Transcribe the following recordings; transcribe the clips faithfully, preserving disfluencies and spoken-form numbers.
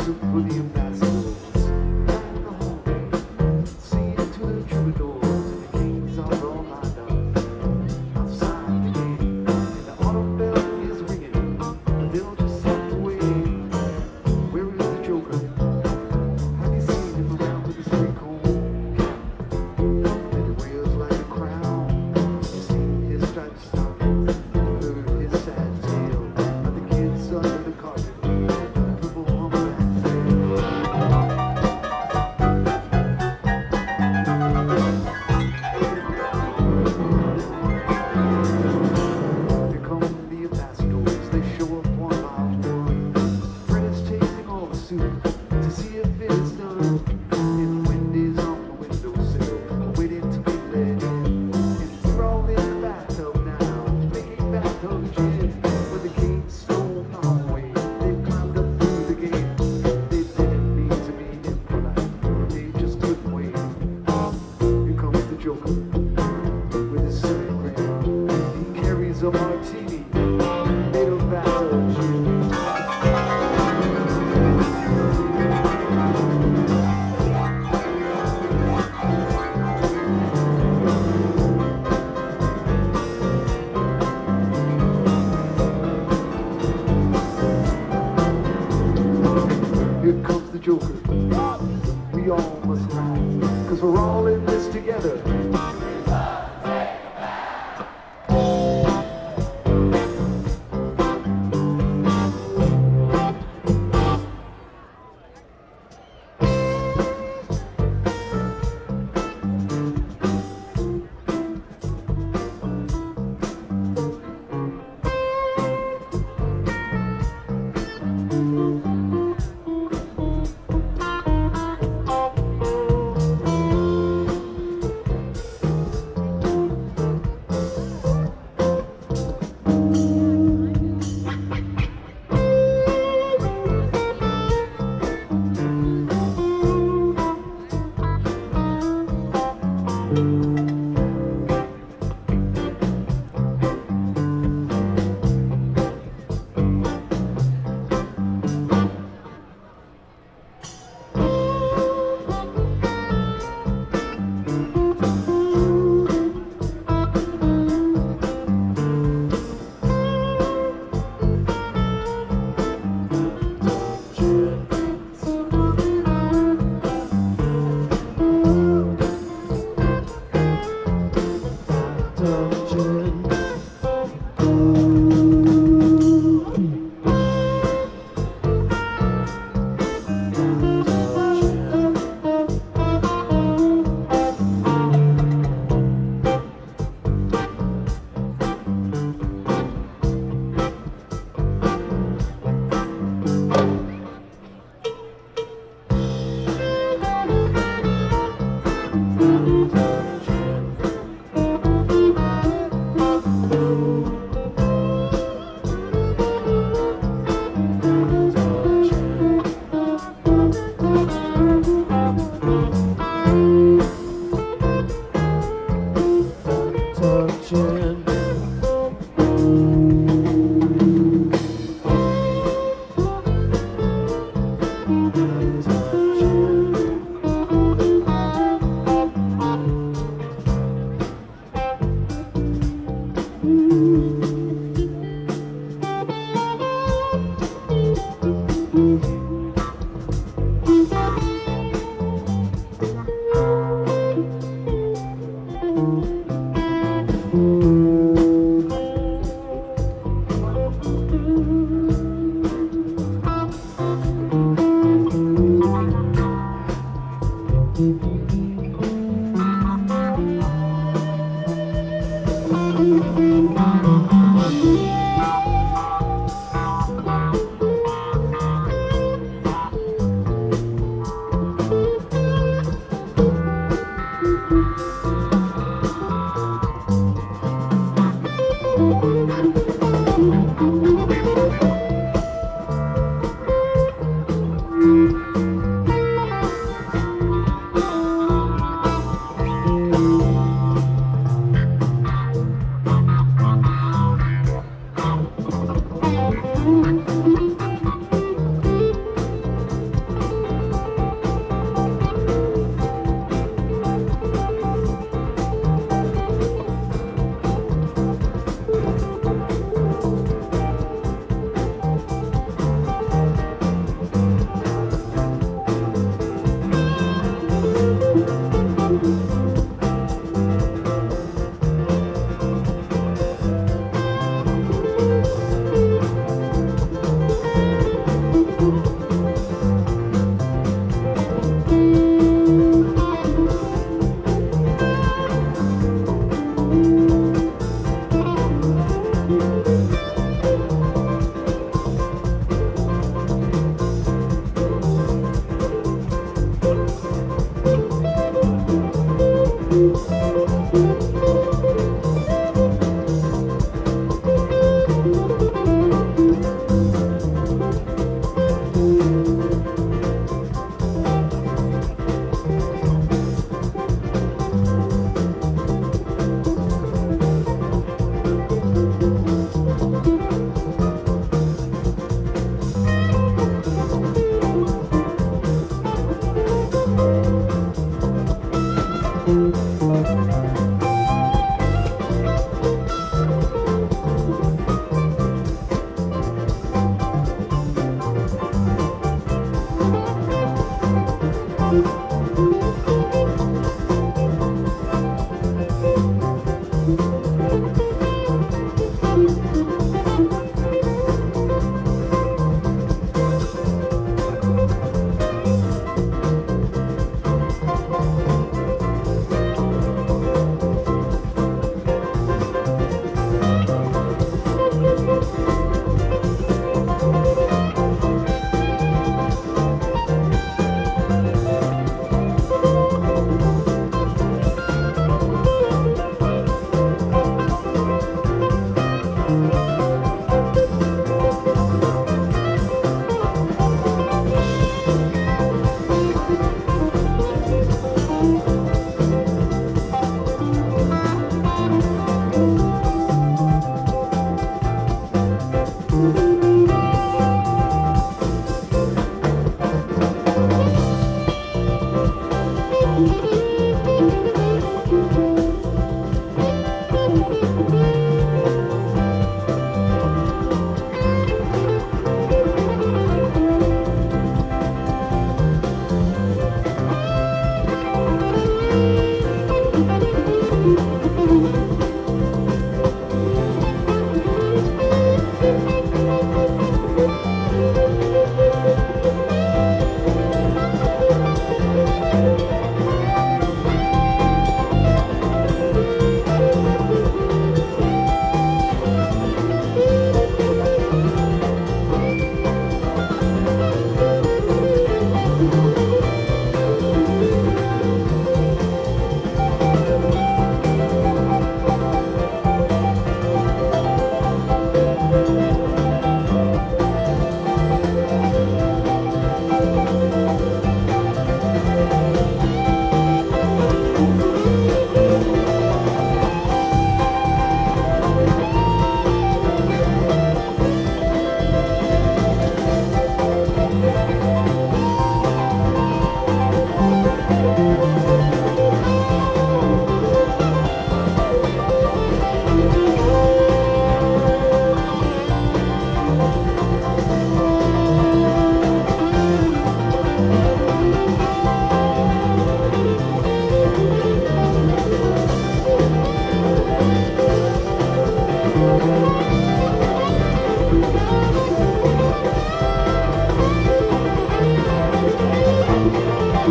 took for the ambassadors. Down the hallway, singing to the troubadours, and the kings are all lined up outside the gate. And the autumn bell is ringing, but they'll just have to wait. Where is the Joker? Have you seen him around with his three cold cap? And it wears like a crown. You seen his striped stockings, heard his sad tale about the kids under the carpet. To see if it's done, and Wendy's on the windowsill, waiting to be let in. And we're all in the bathtub now, making bathtub gin. But the gates stole the hallway, they climbed up through the gate. They didn't mean to be impolite, but they just couldn't wait. Here comes the Joker with his seven grand. He carries a martini made of bathtub gin. Here comes the Joker. We all must laugh, cause we're all in this together.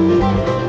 Thank